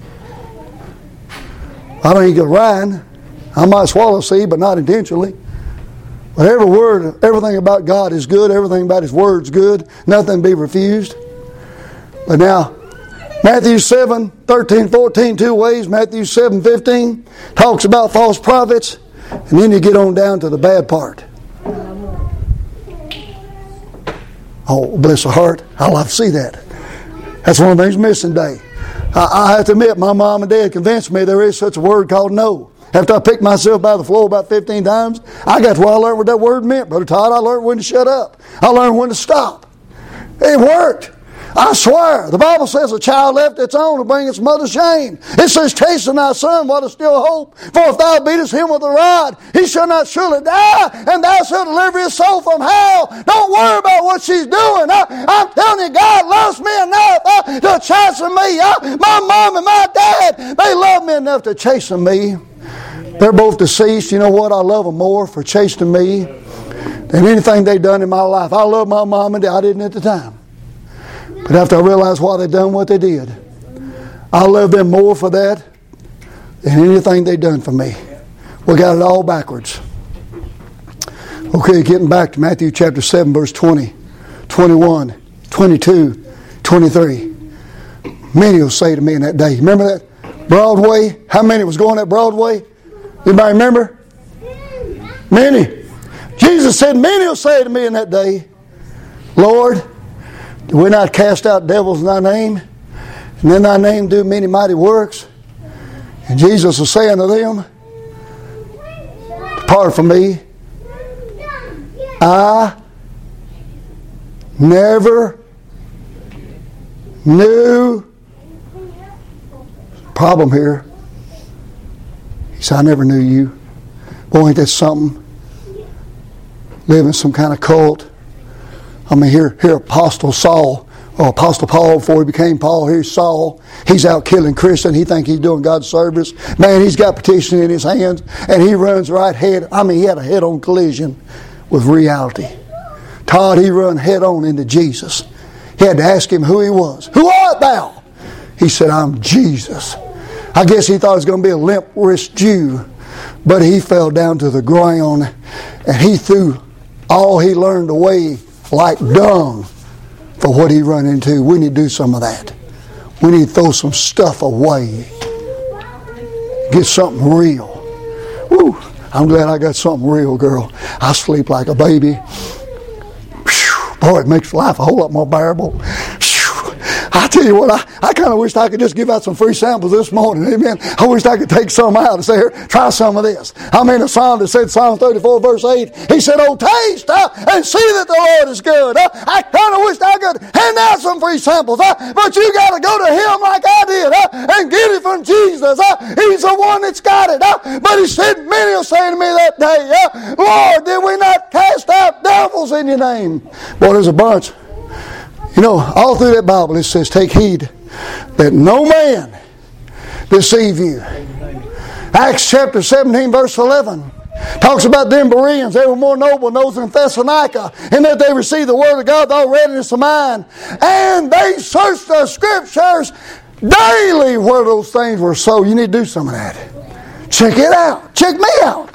I don't eat a rind. I might swallow a seed, but not intentionally. But every word, everything about God is good. Everything about His Word is good. Nothing be refused. But now, Matthew seven, thirteen, fourteen, two ways. Matthew seven, fifteen talks about false prophets. And then you get on down to the bad part. Oh, bless the heart. I love to see that. That's one of the things missing today. I, I have to admit, my mom and dad convinced me there is such a word called no. After I picked myself by the floor about fifteen times, I got to where I learned what that word meant. Brother Todd, I learned when to shut up. I learned when to stop. It worked. I swear, the Bible says a child left its own to bring its mother shame. It says, chasten thy son while there's still hope. For if thou beatest him with a rod, he shall not surely die, and thou shalt deliver his soul from hell. Don't worry about what she's doing. I, I'm telling you, God loves me enough uh, to chasten me. Uh, my mom and my dad, they love me enough to chasten me. They're both deceased. You know what? I love them more for chastening me than anything they've done in my life. I love my mom and dad. I didn't at the time. But after I realized why they done what they did, I love them more for that than anything they done for me. We got it all backwards. Okay, getting back to Matthew chapter seven, verse twenty, twenty-one, twenty-two, twenty-three. Many will say to me in that day, remember that Broadway? How many was going at Broadway? Anybody remember? Many. Jesus said, many will say to me in that day, Lord, do we not cast out devils in thy name? And in thy name do many mighty works? And Jesus will say unto them, depart from me. I never knew. Problem here. He said, I never knew you. Boy, ain't that something? Live in some kind of cult. I mean, here, here Apostle Saul, or Apostle Paul before he became Paul, here's Saul. He's out killing Christians. He think he's doing God's service. Man, he's got petition in his hands, and he runs right head. I mean, he had a head-on collision with reality. Todd, he run head-on into Jesus. He had to ask him who he was. Who art thou? He said, I'm Jesus. I guess he thought he was going to be a limp-wrist Jew, but he fell down to the ground, and he threw all he learned away like dung for what he run into. We need to do some of that. We need to throw some stuff away. Get something real. Woo, I'm glad I got something real, girl. I sleep like a baby. Whew, boy, it makes life a whole lot more bearable. I tell you what, I, I kind of wished I could just give out some free samples this morning. Amen. I wished I could take some out and say, here, try some of this. I mean, a psalm that said, Psalm thirty-four, verse eight, he said, oh, taste uh, and see that the Lord is good. Uh, I kind of wished I could hand out some free samples, uh, but you got to go to him like I did uh, and get it from Jesus. Uh, he's the one that's got it. Uh, but he said, many will say to me that day, uh, Lord, did we not cast out devils in your name? Boy, there's a bunch. You know, all through that Bible it says, take heed that no man deceive you. Acts chapter seventeen, verse eleven talks about them Bereans. They were more noble than those in Thessalonica, in that they received the word of God with all readiness of mind. And they searched the scriptures daily where those things were so. You need to do some of that. Check it out. Check me out.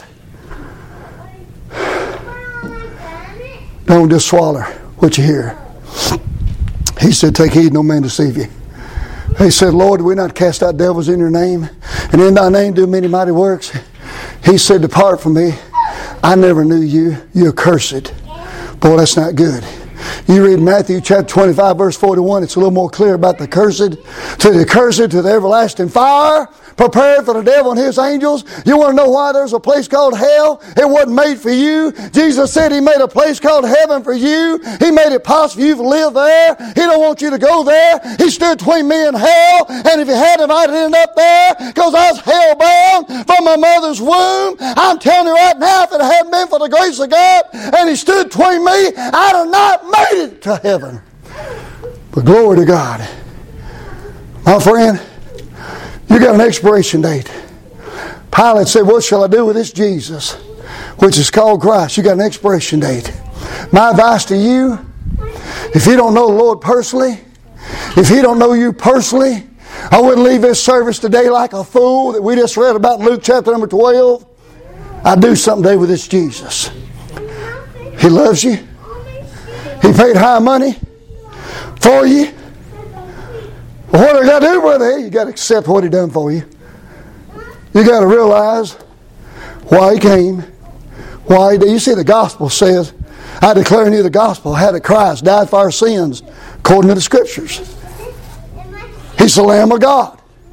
Don't just swallow what you hear. He said, take heed no man deceive you. He said, Lord, do we not cast out devils in your name? And in thy name do many mighty works? He said, depart from me. I never knew you. You're cursed. Boy, that's not good. You read Matthew chapter twenty-five, verse forty-one. It's a little more clear about the cursed. To the cursed, to the everlasting fire, prepared for the devil and his angels. You want to know why there's a place called hell? It wasn't made for you. Jesus said he made a place called heaven for you. He made it possible for you to live there. He don't want you to go there. He stood between me and hell. And if he hadn't, I'd end up there because I was hell-bound from my mother's womb. I'm telling you right now, if it hadn't been for the grace of God and he stood between me, I'd have not made it to heaven. But glory to God. My friend, you got an expiration date. Pilate said, what shall I do with this Jesus, which is called Christ? You got an expiration date. My advice to you, if you don't know the Lord personally, if He don't know you personally, I wouldn't leave this service today like a fool that we just read about in Luke chapter number twelve. I'd do something today with this Jesus. He loves you. He paid high money for you. Well, what do I got to do, brother? You got to accept what He done for you. You got to realize why He came. Why He did. You see, the gospel says, I declare unto you the gospel, how that Christ died for our sins, according to the Scriptures. He's the Lamb of God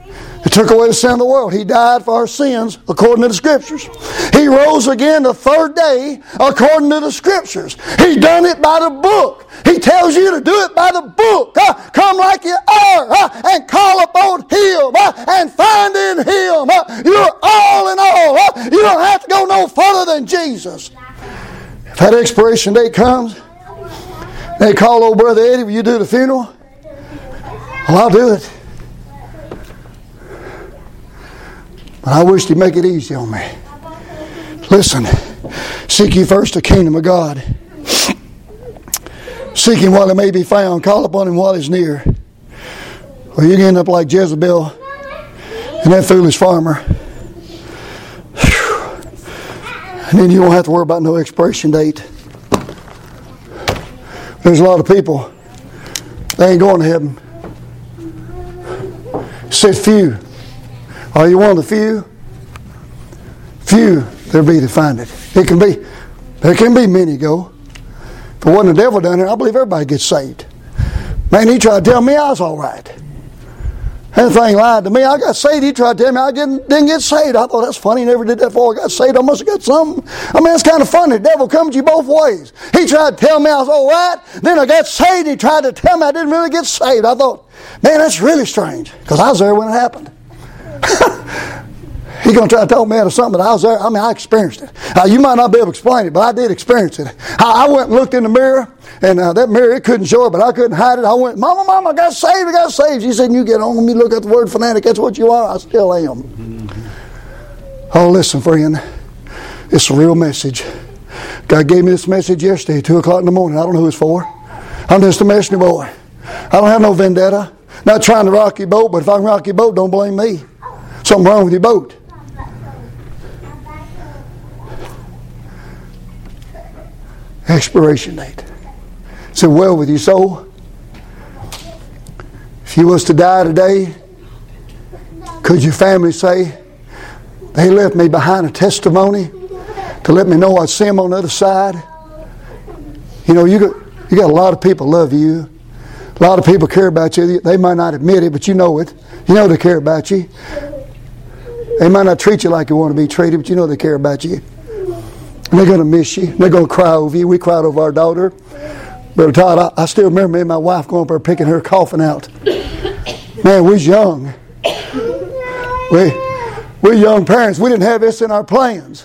He took away the sin of the world. He died for our sins according to the Scriptures. He rose again the third day according to the Scriptures. He done it by the book. He tells you to do it by the book. Uh, come like you are uh, and call upon Him uh, and find in Him. Uh, you're all in all. Uh, you don't have to go no further than Jesus. If that expiration date comes, they call old Brother Eddie, will you do the funeral? Well, I'll do it. But I wish He'd make it easy on me. Listen, seek ye first the kingdom of God. Seek Him while He may be found. Call upon Him while He's near. Or you can end up like Jezebel and that foolish farmer. Whew. And then you won't have to worry about no expiration date. There's a lot of people, they ain't going to heaven. Said few. Are you one of the few? Few, there be to find it. It can be, there can be many go. If it wasn't the devil down there, I believe everybody gets saved. Man, he tried to tell me I was all right. Anything lied to me. I got saved. He tried to tell me I didn't, didn't get saved. I thought, that's funny. He never did that before I got saved. I must have got something. I mean, it's kind of funny. The devil comes to you both ways. He tried to tell me I was all right. Then I got saved. He tried to tell me I didn't really get saved. I thought, man, that's really strange. Because I was there when it happened. He's going to try to tell me out of something, but I was there. I mean, I experienced it. Uh, you might not be able to explain it, but I did experience it. I, I went and looked in the mirror, and uh, that mirror, it couldn't show it, but I couldn't hide it. I went, Mama, Mama, I got saved, I got saved. She said, you get on me, look at the word fanatic. That's what you are. I still am. Mm-hmm. Oh, listen, friend. It's a real message. God gave me this message yesterday, two o'clock in the morning. I don't know who it's for. I'm just a messenger boy. I don't have no vendetta. Not trying to rock your boat, but if I can rock your boat, don't blame me. Something wrong with your boat. Expiration date. Said, well with your soul. If you was to die today, could your family say, they left me behind a testimony to let me know I'd see them on the other side? You know, you got, you got a lot of people love you. A lot of people care about you. They might not admit it, but you know it. You know they care about you. They might not treat you like you want to be treated, but you know they care about you. And they're going to miss you. They're going to cry over you. We cried over our daughter. Brother Todd, I, I still remember me and my wife going up there picking her coffin out. Man, we was young. We, we young parents. We didn't have this in our plans.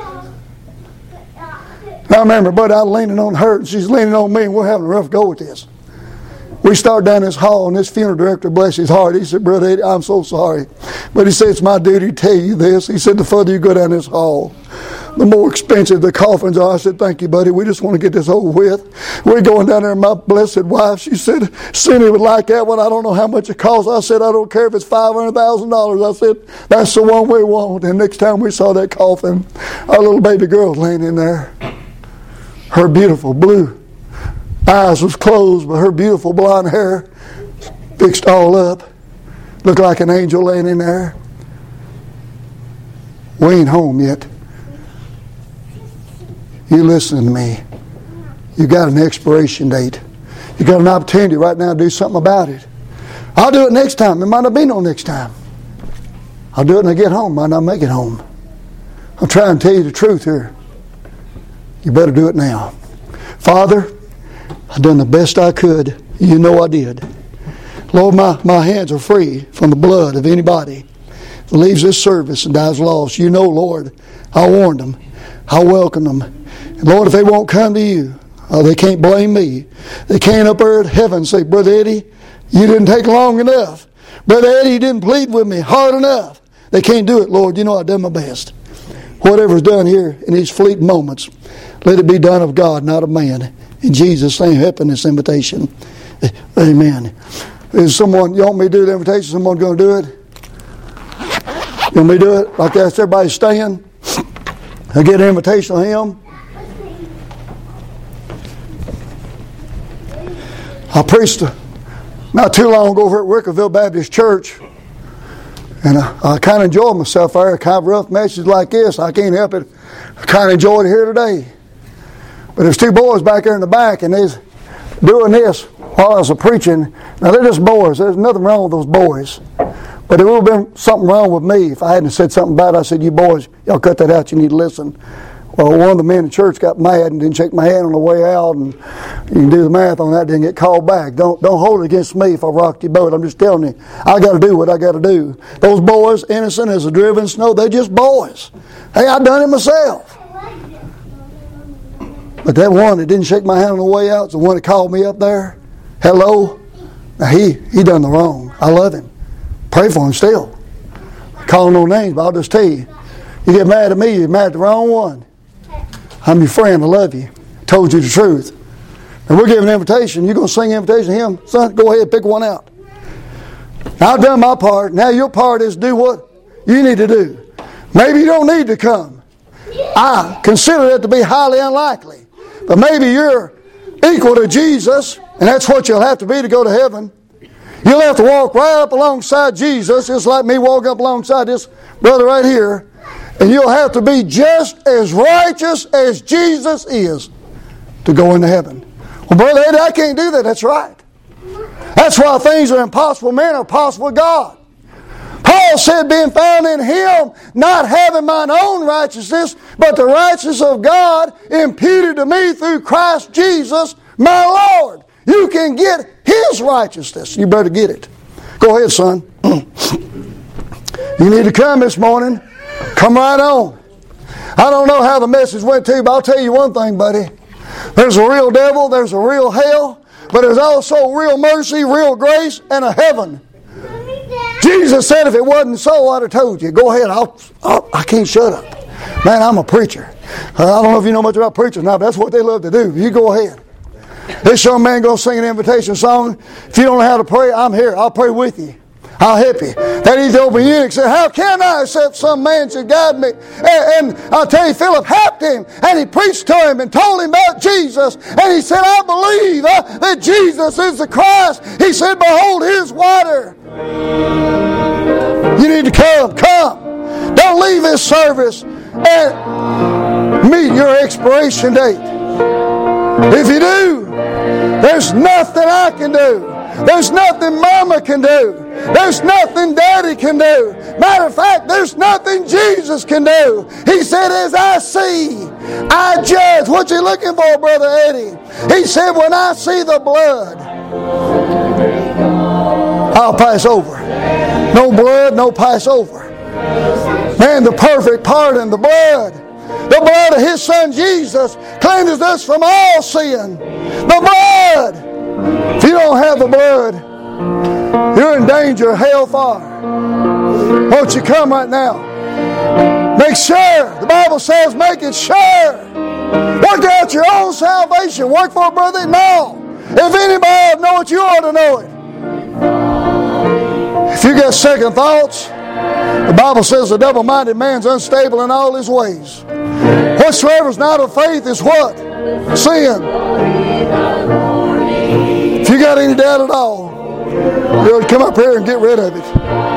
I remember, but I was leaning on her and she's leaning on me and we're having a rough go with this. We started down this hall and this funeral director, bless his heart, he said, Brother Eddie, I'm so sorry. But he said, it's my duty to tell you this. He said, the further you go down this hall, the more expensive the coffins are. I said, thank you, buddy. We just want to get this over with. We're going down there, and my blessed wife, she said, Cindy would like that one. I don't know how much it costs. I said, I don't care if it's five hundred thousand dollars. I said, that's the one we want. And next time we saw that coffin, our little baby girl laying in there. Her beautiful blue eyes was closed, but her beautiful blonde hair fixed all up. Looked like an angel laying in there. We ain't home yet. You listening to me. You got an expiration date. You got an opportunity right now to do something about it. I'll do it next time. There might not be no next time. I'll do it when I get home. Might not make it home. I'm trying to tell you the truth here. You better do it now. Father, I've done the best I could. You know I did. Lord, my, my hands are free from the blood of anybody that leaves this service and dies lost. You know, Lord, I warned them. I welcome them. And Lord, if they won't come to you, oh, they can't blame me. They can't up there at heaven say, Brother Eddie, you didn't take long enough. Brother Eddie, you didn't plead with me hard enough. They can't do it, Lord. You know I've done my best. Whatever's done here in these fleeting moments, let it be done of God, not of man. In Jesus' name, help in this invitation. Amen. Is someone, you want me to do the invitation? Someone going to do it? You want me to do it? Like that, everybody stand. I get an invitation on him. I preached not too long ago over at Wickerville Baptist Church. And I, I kind of enjoyed myself there. A kind of rough message like this. I can't help it. I kind of enjoyed it here today. But there's two boys back there in the back, and they's doing this while I was preaching. Now, they're just boys. There's nothing wrong with those boys. But there would have been something wrong with me if I hadn't said something about it. I said, you boys, y'all cut that out. You need to listen. Well, one of the men in the church got mad and didn't shake my hand on the way out, and you can do the math on that, didn't get called back. Don't don't hold it against me if I rocked your boat. I'm just telling you, I got to do what I got to do. Those boys, innocent as the driven snow, they're just boys. Hey, I done it myself. But that one that didn't shake my hand on the way out is the one that called me up there. Hello. Now he, he done the wrong. I love him. Pray for him still. I call no names, but I'll just tell you, you get mad at me, you're mad at the wrong one. I'm your friend. I love you. Told you the truth. And we're giving an invitation. You're going to sing an invitation to him? Son, go ahead, pick one out. Now, I've done my part. Now your part is do what you need to do. Maybe you don't need to come. I consider that to be highly unlikely. But maybe you're equal to Jesus, and that's what you'll have to be to go to heaven. You'll have to walk right up alongside Jesus, just like me walking up alongside this brother right here. And you'll have to be just as righteous as Jesus is to go into heaven. Well, Brother Eddie, I can't do that. That's right. That's why things are impossible. Men are possible with God. Paul said, being found in Him, not having mine own righteousness, but the righteousness of God imputed to me through Christ Jesus, my Lord. You can get His righteousness. You better get it. Go ahead, son. You need to come this morning. Come right on. I don't know how the message went to you, but I'll tell you one thing, buddy. There's a real devil, there's a real hell, but there's also real mercy, real grace, and a heaven. Jesus said if it wasn't so, I'd have told you. Go ahead, I'll, I'll, I can't shut up. Man, I'm a preacher. I don't know if you know much about preachers now, but that's what they love to do. You go ahead. This young man going to sing an invitation song. If you don't know how to pray, I'm here. I'll pray with you. I'll help you. That Ethiopian eunuch said, how can I except some man should guide me? And, and I'll tell you, Philip helped him, and he preached to him and told him about Jesus. And he said, I believe uh, that Jesus is the Christ. He said, behold his water. You need to come. Come. Don't leave this service and meet your expiration date. If you do, there's nothing I can do. There's nothing Mama can do. There's nothing Daddy can do. Matter of fact, there's nothing Jesus can do. He said, as I see, I judge. What you looking for, Brother Eddie? He said, when I see the blood, I'll pass over. No blood, no pass over. Man, the perfect pardon, the blood. The blood of His Son Jesus cleanses us from all sin. The blood. If you don't have the blood, you're in danger of hellfire. Won't you come right now? Make sure. The Bible says make it sure. Work out your own salvation. Work for a brother? No. If anybody know it, you ought to know it. If you got second thoughts, the Bible says the double-minded man's unstable in all his ways. Whatsoever is not of faith is what? Sin. If you got any doubt at all, you ought to come up here and get rid of it.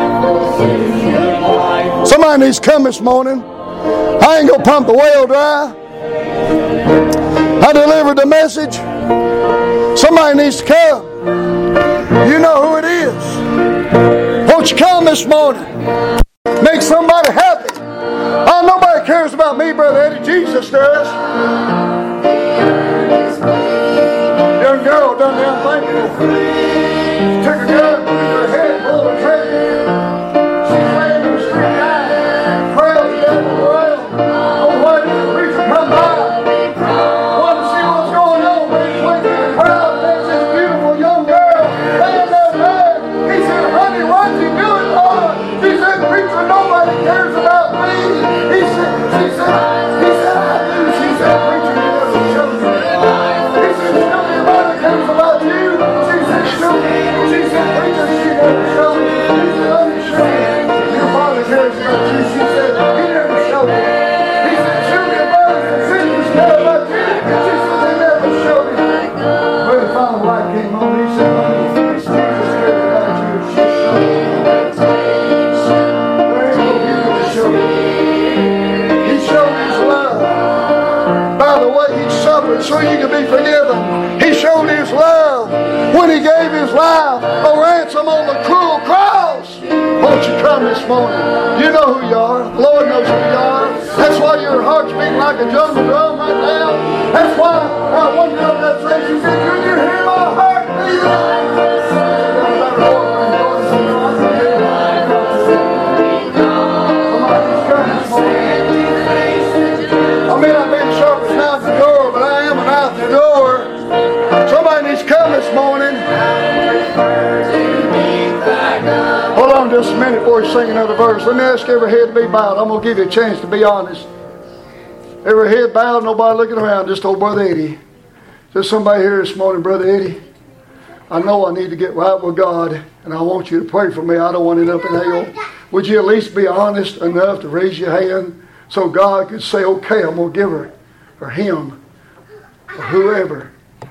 Somebody needs to come this morning. I ain't going to pump the well dry. I delivered the message. Somebody needs to come. You know who it is. Won't you come this morning? Make somebody happy. Oh, nobody cares about me, Brother Eddie. Jesus does. Young girl done the unthinkable. Took a gun, put it in her head, pulled her trigger. She's laying in the street dying. Crowds gathered around. Oh, why did the preacher come by? Wanted to see what's going on. But he's waiting in the crowd. There's this beautiful young girl laying there dead. He said, honey, why'd you do it, Lord? She said, preacher, nobody cares about me. He said, she said, he said, I do. She said, preacher, you never showed me. He said, nobody cares about you. She said, show me. She said, preacher, she never showed me. He said, let me show you. Your father cares about you. She said, he never showed me. He said, show me your brothers and sisters care about you. She said, they never showed me. When the final light came on, he said, honey, it's Jesus cares about you. She showed me. There ain't no beauty to show you. He showed his love. By the way, he suffered so you could be forgiven. He showed his love when he gave his life a ransom on the cruel cross. Won't you come this morning. You know who you are. The Lord knows who you are. That's why your heart's beating like a jungle drum right now. That's why uh, one girl that says, she said, "Could you hear my heart beating?" I may not be the sharpest knife in the door, but I am a knife in the door. Somebody needs to come this morning. Hold on just a minute before you sing another verse. Let me ask every head to be bowed. I'm going to give you a chance to be honest. Every head bowed, nobody looking around, just old Brother Eddie. There's somebody here this morning, Brother Eddie. I know I need to get right with God, and I want you to pray for me. I don't want to end up in hell. Would you at least be honest enough to raise your hand so God could say, okay, I'm going to give her, or him, or whoever,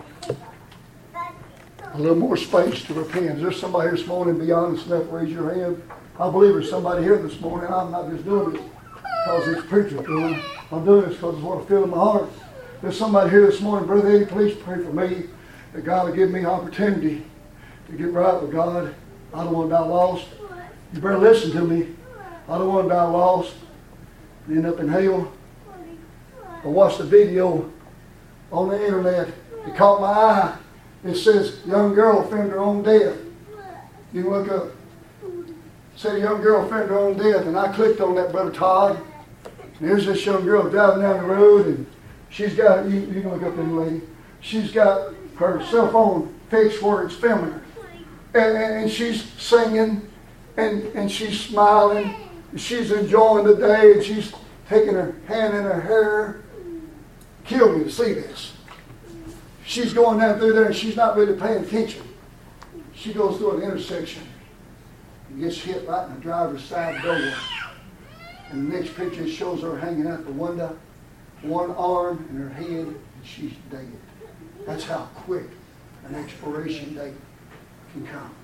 a little more space to repent. Is there somebody here this morning, be honest enough to raise your hand? I believe there's somebody here this morning. I'm not just doing this because it's preacher doing. I'm doing this because it's what I feel in my heart. There's somebody here this morning, Brother Eddie, please pray for me that God will give me opportunity to get right with God. I don't want to die lost. You better listen to me. I don't want to die lost and end up in hell. I watched a video on the internet. It caught my eye. It says, young girl found her own death. You can look up. It said a young girl found her own death. And I clicked on that, Brother Todd. And here's this young girl driving down the road. And she's got, you, you can look up in the lady. She's got her cell phone fixed where it's filming her. And, and, and she's singing. And, and she's smiling. And she's enjoying the day. And she's taking her hand in her hair. Killed me to see this. She's going down through there and she's not really paying attention. She goes through an intersection and gets hit right in the driver's side door. And the next picture shows her hanging out the window, one arm in her head, and she's dead. That's how quick an expiration date can come.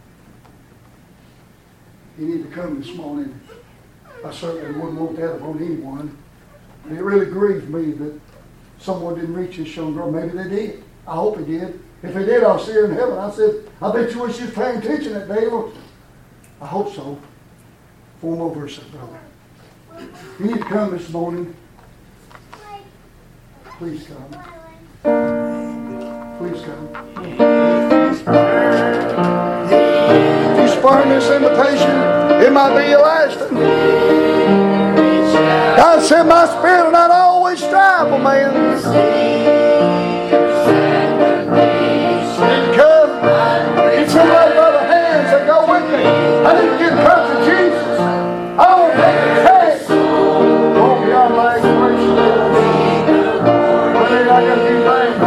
You need to come this morning. I certainly wouldn't want that upon anyone. And it really grieved me that someone didn't reach this young girl. Maybe they did. I hope they did. If they did, I'll see her in heaven. I said, I bet you wish she was paying attention that day. Well, I hope so. Four more verses, brother. You need to come this morning. Please come. Please come. If you spurn this invitation, it might be your last. God said, my spirit will not always strive with man. Need to come. Get somebody by the hands that go with me. I need to get in touch with Jesus. I won't take a chance. Won't be on my expiration. But then I got to do things.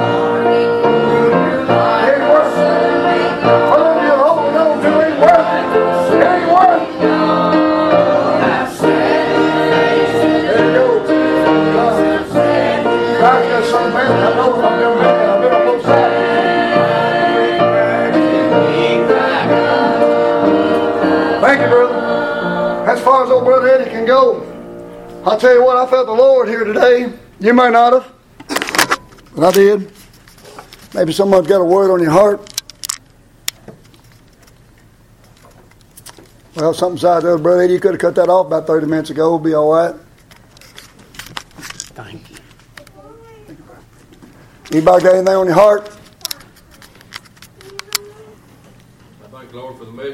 It ain't worth it. What are you holding on to? It ain't worth it. It ain't worth it. I know I've been mad. I've been on both sides. Thank you, brother. As far as old Brother Eddie can go, I'll tell you what, I felt the Lord here today. You may not have, but I did. Maybe someone's got a word on your heart. Well, something besides that, Brother Eddie, you could have cut that off about thirty minutes ago. It'll be all right. Thank you. Anybody got anything on your heart? I thank the Lord for the message.